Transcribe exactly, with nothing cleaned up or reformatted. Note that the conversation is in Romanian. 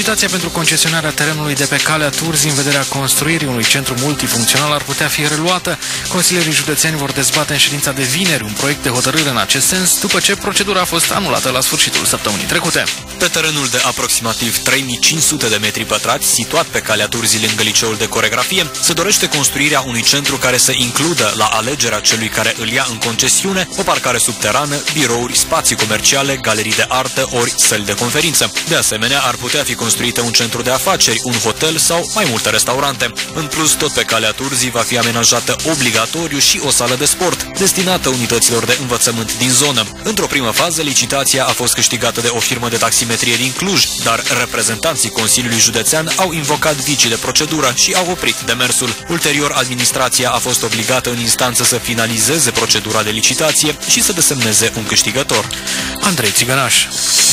Licitația pentru concesionarea terenului de pe Calea Turzii în vederea construirii unui centru multifuncțional ar putea fi reluată. Consilierii județeni vor dezbate în ședința de vineri un proiect de hotărâre în acest sens, după ce procedura a fost anulată la sfârșitul săptămânii trecute. Pe terenul de aproximativ trei mii cinci sute de metri pătrați, situat pe Calea Turzii lângă liceul de coregrafie, se dorește construirea unui centru care să includă, la alegerea celui care îl ia în concesiune, o parcare subterană, birouri, spații comerciale, galerii de artă ori săli de conferință. De asemenea, ar putea fi construită un centru de afaceri, un hotel sau mai multe restaurante. În plus, tot pe Calea Turzii va fi amenajată obligatoriu și o sală de sport, destinată unităților de învățământ din zonă. Într-o primă fază, licitația a fost câștigată de o firmă de taximetrie din Cluj, dar reprezentanții Consiliului Județean au invocat vicii de procedură și au oprit demersul. Ulterior, administrația a fost obligată în instanță să finalizeze procedura de licitație și să desemneze un câștigător. Andrei Țigănaș.